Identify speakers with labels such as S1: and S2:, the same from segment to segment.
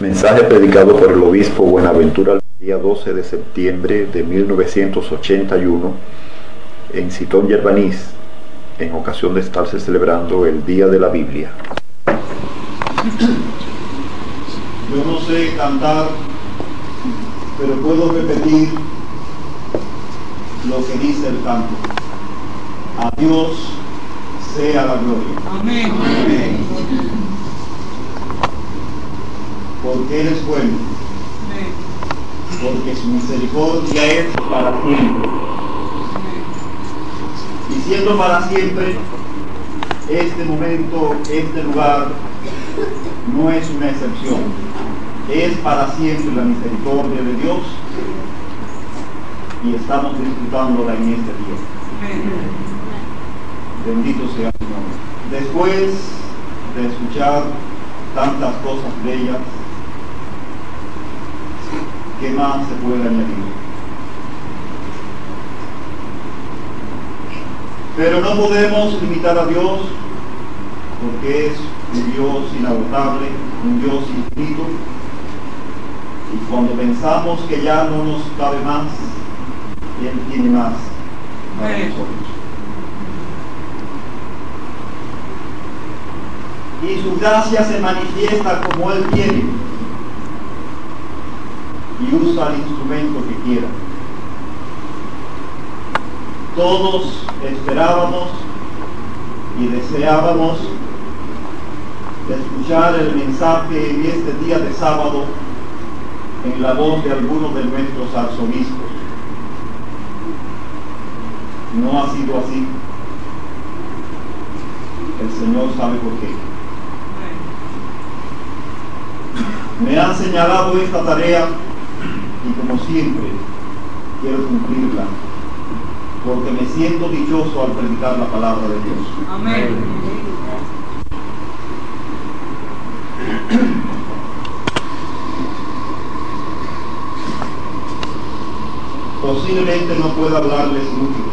S1: Mensaje predicado por el obispo Buenaventura el día 12 de septiembre de 1981 en Sitón Yerbaniz, en ocasión de estarse celebrando el Día de la Biblia.
S2: Yo no sé cantar, pero puedo repetir lo que dice el canto. A Dios sea la gloria.
S3: Amén.
S2: Amén. Porque Él es bueno.
S3: Amén.
S2: Porque su misericordia es para siempre. Y siendo para siempre, este momento, este lugar, no es una excepción. Es para siempre la misericordia de Dios y estamos disfrutándola en este día. Bendito sea su nombre. Después de escuchar tantas cosas bellas, ¿qué más se puede añadir? Pero no podemos limitar a Dios porque es un Dios inagotable, un Dios infinito, y cuando pensamos que ya no nos cabe más, Él tiene más para nosotros. Y su gracia se manifiesta como Él quiere y usa el instrumento que quiera. Todos esperábamos y deseábamos escuchar el mensaje en este día de sábado en la voz de algunos de nuestros arzobispos. No ha sido así. El Señor sabe por qué. Me han señalado esta tarea y como siempre quiero cumplirla porque me siento dichoso al predicar la palabra de Dios.
S3: Amén.
S2: Posiblemente no pueda hablarles mucho,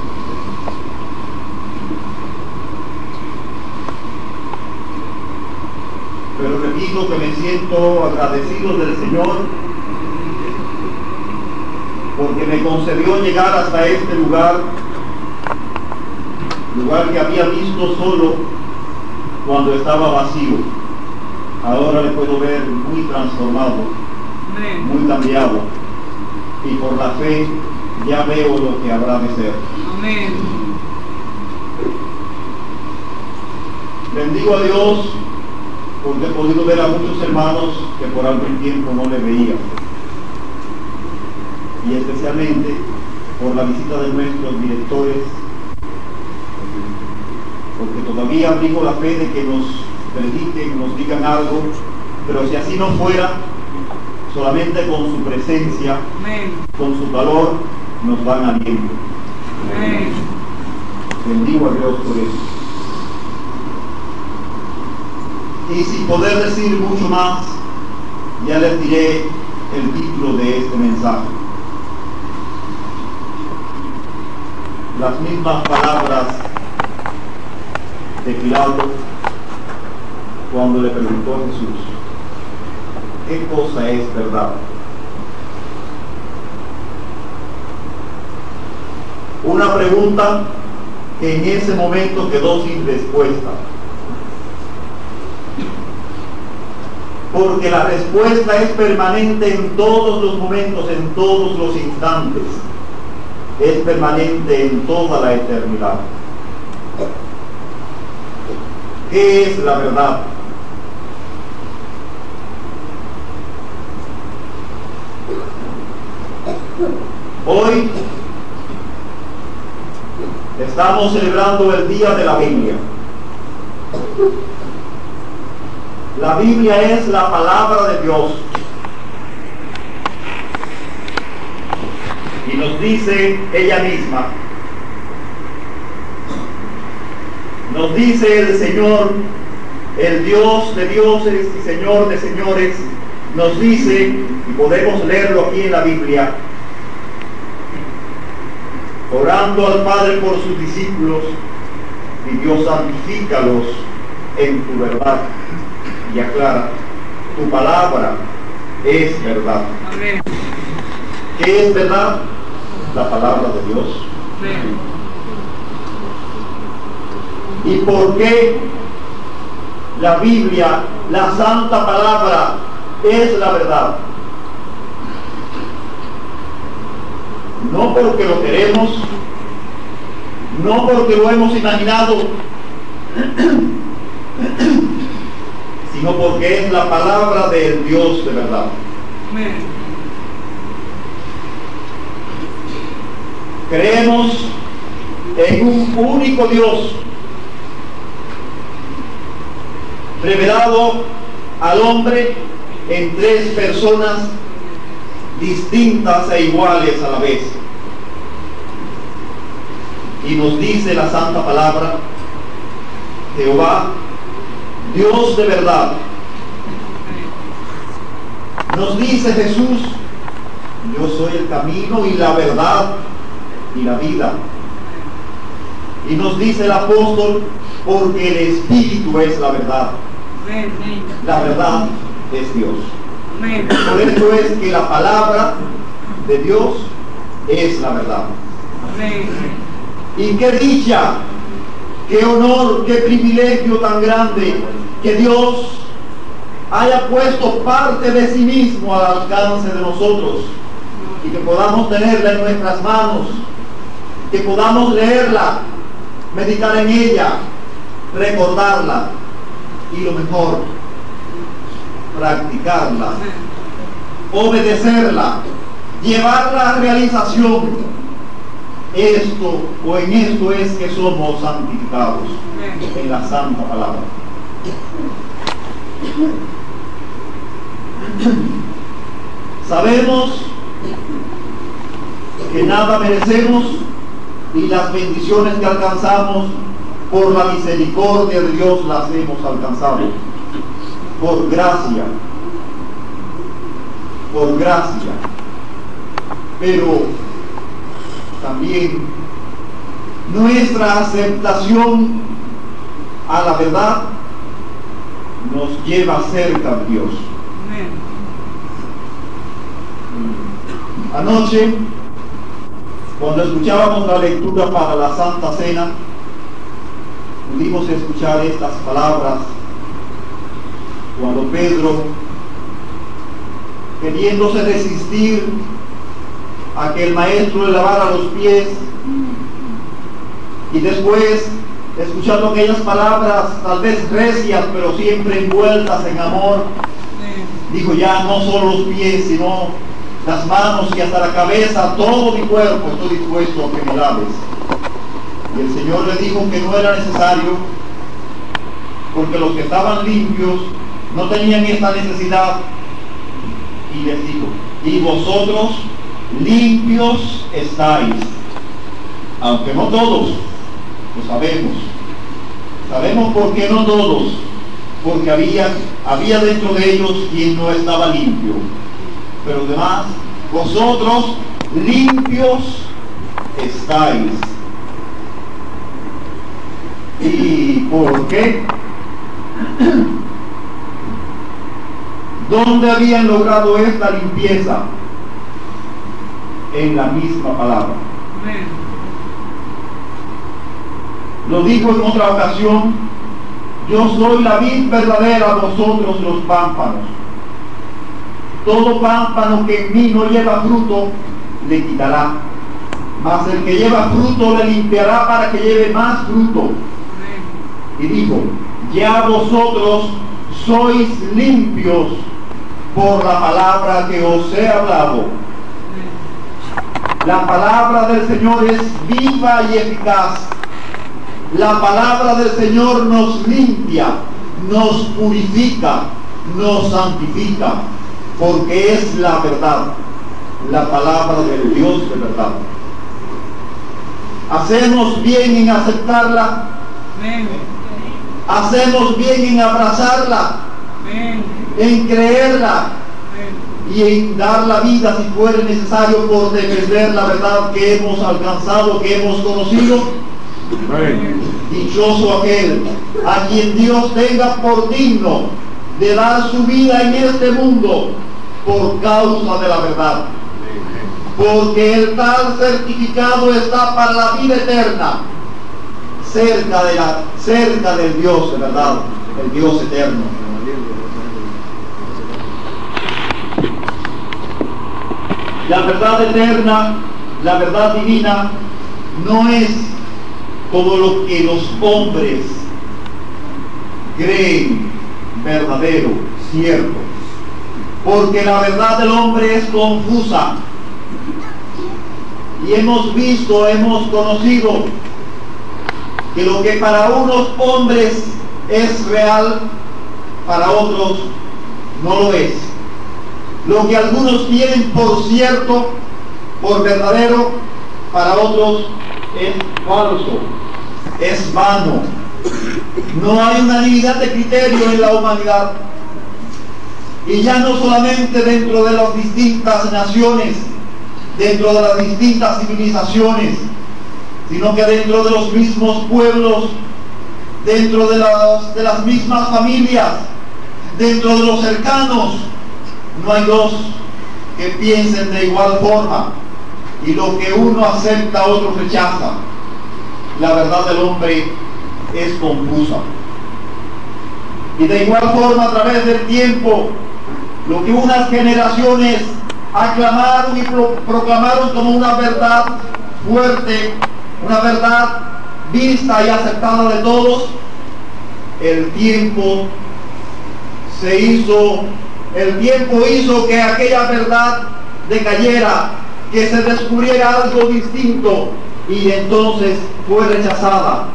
S2: pero repito que me siento agradecido del Señor porque me concedió llegar hasta este lugar que había visto solo cuando estaba vacío. Ahora le puedo ver muy transformado, muy cambiado, y por la fe ya veo lo que habrá de ser.
S3: Amén.
S2: Bendigo a Dios porque he podido ver a muchos hermanos que por algún tiempo no le veía, y especialmente por la visita de nuestros directores, porque todavía abrigo la fe de que nos prediquen, nos digan algo, pero si así no fuera, solamente con su presencia,
S3: Amén.
S2: con su valor, nos van aliento.
S3: Amén.
S2: Bendigo a Dios por eso. Y sin poder decir mucho más, ya les diré el título de este mensaje. Las mismas palabras de Pilato cuando le preguntó a Jesús: ¿qué cosa es verdad? Una pregunta que en ese momento quedó sin respuesta, porque la respuesta es permanente en todos los momentos, en todos los instantes, es permanente en toda la eternidad. ¿Qué es la verdad? Hoy estamos celebrando el Día de la Biblia. La Biblia es la palabra de Dios. Y nos dice ella misma, nos dice el Señor, el Dios de dioses y Señor de señores, nos dice, y podemos leerlo aquí en la Biblia, orando al Padre por sus discípulos, y Dios santifícalos en tu verdad, y aclara, tu palabra es verdad.
S3: Amén.
S2: ¿Qué es verdad? La palabra de Dios.
S3: Amén.
S2: ¿Y por qué la Biblia, la santa palabra, es la verdad? No porque lo queremos, no porque lo hemos imaginado, sino porque es la palabra del Dios de verdad.
S3: Amén.
S2: Creemos en un único Dios, revelado al hombre en tres personas distintas e iguales a la vez. Y nos dice la santa palabra: Jehová, Dios de verdad. Nos dice Jesús: yo soy el camino y la verdad y la vida. Y nos dice el apóstol: porque el Espíritu es la verdad.
S3: Amén.
S2: La verdad es Dios.
S3: Amén.
S2: Por eso es que la palabra de Dios es la verdad.
S3: Amén.
S2: Y qué dicha, qué honor, qué privilegio tan grande que Dios haya puesto parte de sí mismo al alcance de nosotros y que podamos tenerla en nuestras manos, que podamos leerla, meditar en ella, recordarla y lo mejor, practicarla, obedecerla, llevarla a realización. Esto o en esto es que somos santificados, en la santa palabra. Sabemos que nada merecemos y las bendiciones que alcanzamos por la misericordia de Dios las hemos alcanzado por gracia, pero también nuestra aceptación a la verdad nos lleva cerca de Dios. Anoche, cuando escuchábamos la lectura para la Santa Cena, pudimos escuchar estas palabras cuando Pedro, queriéndose resistir a que el maestro le lavara los pies, y después escuchando aquellas palabras tal vez recias pero siempre envueltas en amor, dijo: ya no solo los pies sino las manos y hasta la cabeza, todo mi cuerpo estoy dispuesto a que me laves. Y el Señor le dijo que no era necesario, porque los que estaban limpios no tenían esta necesidad. Y les dijo: y vosotros limpios estáis, aunque no todos, lo sabemos. Sabemos por qué no todos, porque había dentro de ellos quien no estaba limpio. Pero además, vosotros limpios estáis. ¿Y por qué? ¿Dónde habían logrado esta limpieza? En la misma palabra. Lo dijo en otra ocasión: yo soy la vid verdadera, vosotros los pámpanos. Todo pámpano que en mí no lleva fruto, le quitará, mas el que lleva fruto le limpiará para que lleve más fruto. Y dijo: ya vosotros sois limpios por la palabra que os he hablado. La palabra del Señor es viva y eficaz. La palabra del Señor nos limpia, nos purifica, nos santifica, porque es la verdad, la palabra del Dios de verdad. Hacemos bien en aceptarla, hacemos bien en abrazarla, en creerla y en dar la vida si fuera necesario por defender la verdad que hemos alcanzado, que hemos conocido. Dichoso aquel a quien Dios tenga por digno de dar su vida en este mundo por causa de la verdad. Porque el tal certificado está para la vida eterna, cerca del Dios de verdad, el Dios eterno. La verdad eterna, la verdad divina, no es como lo que los hombres creen verdadero, cierto. Porque la verdad del hombre es confusa. Y hemos visto, hemos conocido que lo que para unos hombres es real, para otros no lo es. Lo que algunos tienen por cierto, por verdadero, para otros es falso, es vano. No hay unanimidad de criterio en la humanidad. Y ya no solamente dentro de las distintas naciones, dentro de las distintas civilizaciones, sino que dentro de los mismos pueblos, dentro de las mismas familias, dentro de los cercanos, no hay dos que piensen de igual forma, y lo que uno acepta, otro rechaza. La verdad del hombre es confusa. Y de igual forma, a través del tiempo, lo que unas generaciones aclamaron y proclamaron como una verdad fuerte, una verdad vista y aceptada de todos, el tiempo hizo que aquella verdad decayera, que se descubriera algo distinto, y entonces fue rechazada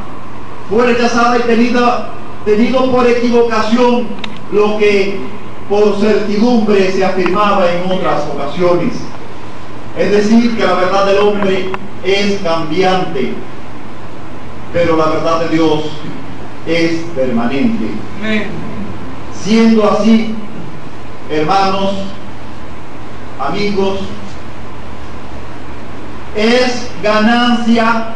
S2: y tenido por equivocación lo que por certidumbre se afirmaba en otras ocasiones. Es decir, que la verdad del hombre es cambiante, pero la verdad de Dios es permanente. Siendo así, hermanos, amigos, es ganancia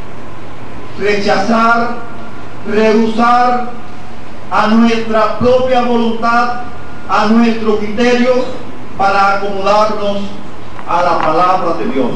S2: rehusar a nuestra propia voluntad, a nuestro criterio, para acomodarnos a la palabra de Dios.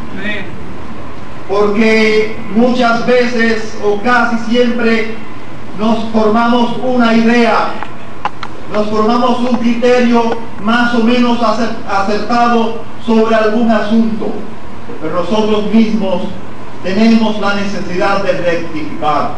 S2: Porque muchas veces o casi siempre nos formamos una idea, nos formamos un criterio más o menos acertado sobre algún asunto, pero nosotros mismos tenemos la necesidad de rectificar.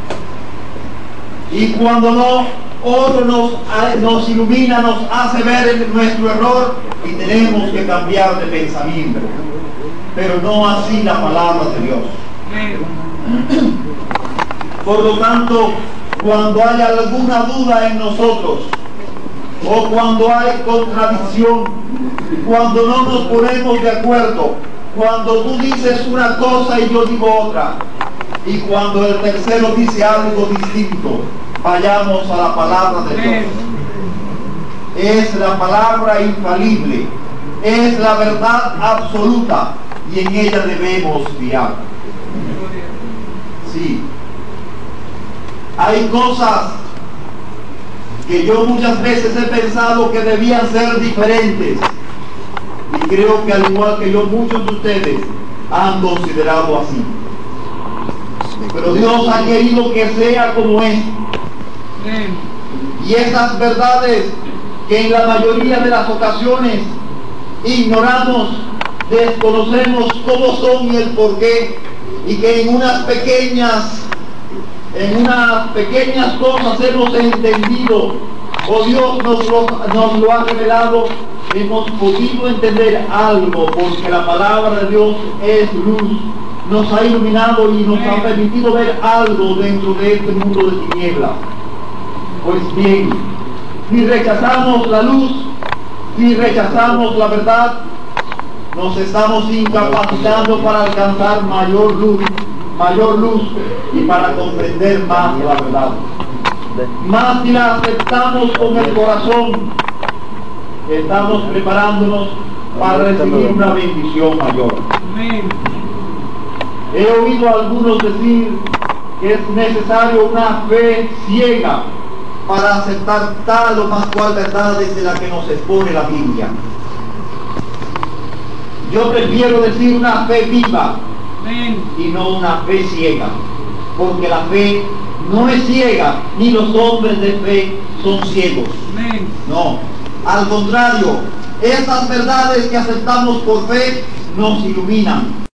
S2: Y cuando no, otro nos ilumina, nos hace ver nuestro error y tenemos que cambiar de pensamiento. Pero no así la palabra de Dios. Por lo tanto, cuando hay alguna duda en nosotros, o cuando hay contradicción, cuando no nos ponemos de acuerdo, cuando tú dices una cosa y yo digo otra, y cuando el tercero dice algo distinto, vayamos a la palabra de Dios. Es la palabra infalible, es la verdad absoluta, y en ella debemos fiar. Sí, hay cosas que yo muchas veces he pensado que debían ser diferentes, y creo que al igual que yo, muchos de ustedes han considerado así. Pero Dios ha querido que sea como es. Y esas verdades que en la mayoría de las ocasiones ignoramos, desconocemos cómo son y el por qué, y que en unas pequeñas cosas hemos entendido, o Dios nos lo ha revelado, hemos podido entender algo, porque la palabra de Dios es luz, nos ha iluminado y nos ha permitido ver algo dentro de este mundo de tinieblas. Pues bien, si rechazamos la luz, si rechazamos la verdad, nos estamos incapacitando para alcanzar mayor luz y para comprender más la verdad. Más si la aceptamos con el corazón, estamos preparándonos para recibir una bendición mayor. He oído a algunos decir que es necesario una fe ciega para aceptar tal o más cual verdades de la que nos expone la Biblia. Yo prefiero decir una fe viva
S3: Amén.
S2: y no una fe ciega, porque la fe no es ciega, ni los hombres de fe son ciegos.
S3: Amén.
S2: No, al contrario, esas verdades que aceptamos por fe nos iluminan.